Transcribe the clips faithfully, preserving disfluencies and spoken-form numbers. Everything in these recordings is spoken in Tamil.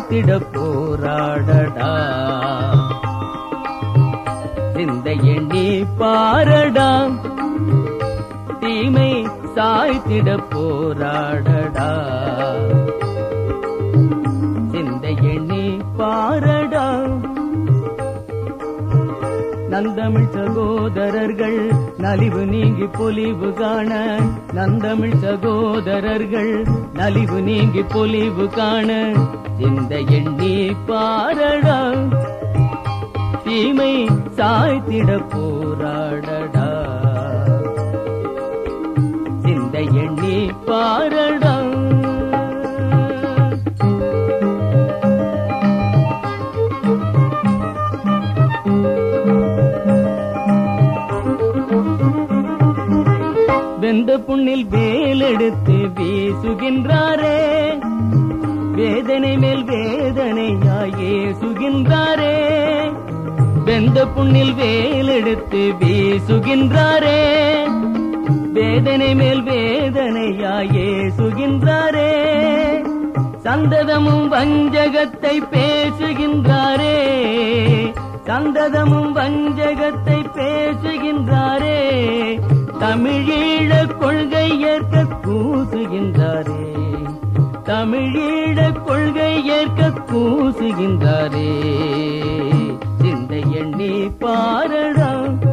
சாய்த்திட போராடடா. சிந்தை எண்ணி பாரடா, தீமை சாய்த்திட போராடடா. சிந்தை எண்ணி பாரடா. நந்தமிழ் சகோதரர்கள் நலிவு நீங்கி பொலிவு காண, நந்தமிழ் சகோதரர்கள் நலிவு நீங்கி பொலிவு காண, சிந்தை எண்ணி பாரடா, தீமை சாய்த்திட போராடடா. சிந்தை எண்ணி பாரடா. வெந்த புண்ணில் வேலெடுத்து வீசுகின்றாரே, வேதனை மேல் வேதனையாயே சுகின்றாரே. வெந்த புண்ணில் வேலெடுத்து வீசுகின்றாரே, வேதனை மேல் வேதனையாயே சுகின்றாரே. சந்ததமும் வஞ்சகத்தை பேசுகின்றாரே, சந்ததமும் வஞ்சகத்தை பேசுகின்றாரே. தமிழீழ கொள்கை ஏற்க கூசுகின்றாரே, தமிழீழ கொள்கை ஏற்க கூசுகின்றாரே. சிந்தை எண்ணி பாரடா,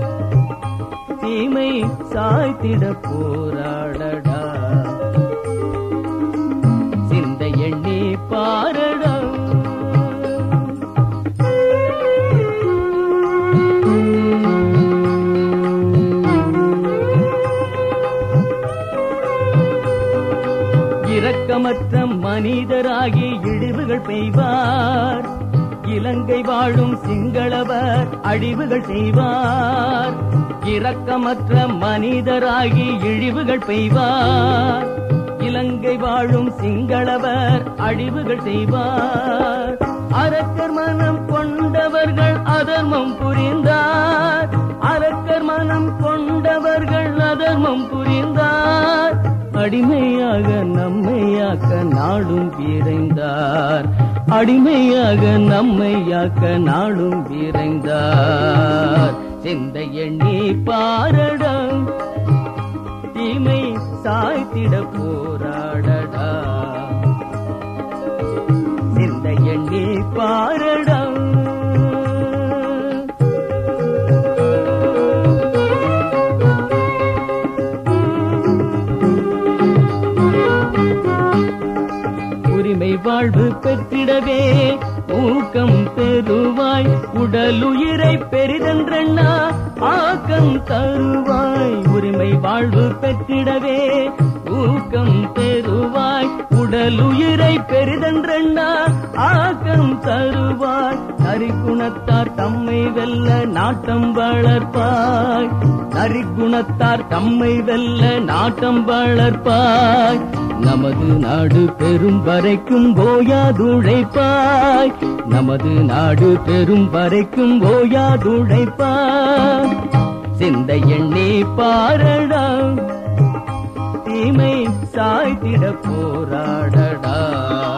தீமை சாய்த்திட போராடடா. சிந்தை எண்ணி பாரடா. இரக்கமற்ற மனிதராகி இழிவுகள் பெய்வார், இலங்கை வாழும் சிங்களவர் அழிவுகள் செய்வார். இரக்கமற்ற மனிதராகி இழிவுகள் பெய்வார், இலங்கை வாழும் சிங்களவர் அழிவுகள் செய்வார். அரக்கர் மனம் கொண்டவர்கள் அதர்மம் புரிந்தார், அரக்கர் மனம் கொண்டவர்கள் அதர்மம் புரிந்தார். அடிமையாக நம்மையாக்க நாடும் விரைந்தார், அடிமையாக நம்மையாக்க நாடும் விரைந்தார். சிந்தை எண்ணி பாரடா, தீமை சாய்த்திட போராடடா. சிந்தை எண்ணி பாரடா. உரிமை வாழ்வு பெற்றிடவே ஊக்கம் பெறுவாய், உடலுயிரை பெரிதென்றண்ணா ஆக்கம் தருவாய். உரிமை வாழ்வு பெற்றிடவே ஊக்கம் பெறுவாய், உடலுயிரை பெரிதென்றண்ணா ஆக்கம் தருவாய். நரிக்குணத்தார் தம்மை வெல்ல நாட்டம் வளர்ப்பாய், நரிக்குணத்தார் தம்மை வெல்ல நாட்டம் வளர்ப்பாய். நமது நாடு பெரும் வரைக்கும் ஓயாதுழைப்பாய், நமது நாடு பெரும் வரைக்கும் ஓயாதுழைப்பாய். சிந்தை எண்ணி பாரடா, தீமை சாய்த்திட போராடடா.